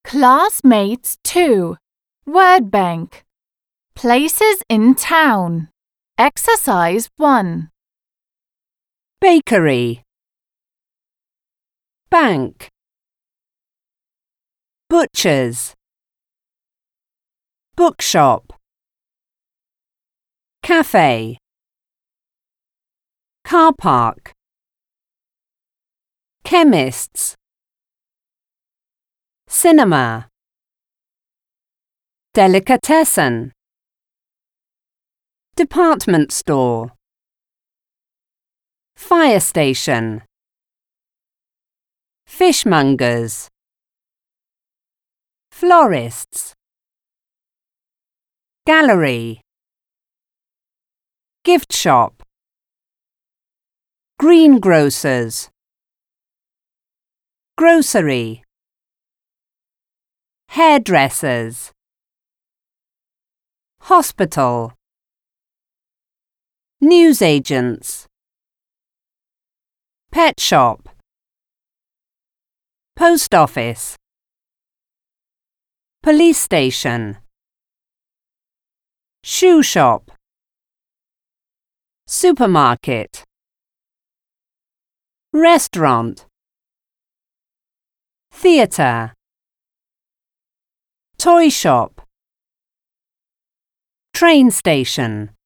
Classmates 2. Word bank. Places in town. Exercise 1. Bakery, bank, butchers, bookshop, cafe, car park, chemists, cinema, delicatessen, department store, fire station, fishmongers, florists, gallery, gift shop, greengrocers, grocery, hairdressers, hospital, newsagents, pet shop, post office, police station, shoe shop, supermarket, restaurant, theatre, toy shop, train station.